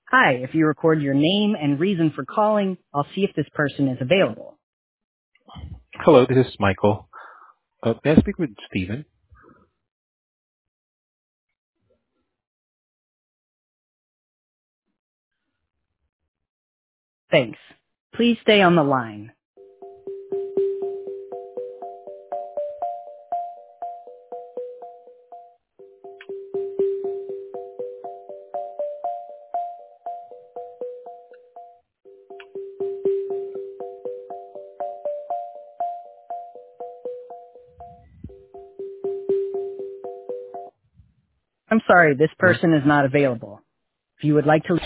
Hi, if you record your name and reason for calling, I'll see if this person is available. Hello, this is Michael. May I speak with Steven? Thanks. Please stay on the line. I'm sorry, this Hello? person is not available. If you would like to...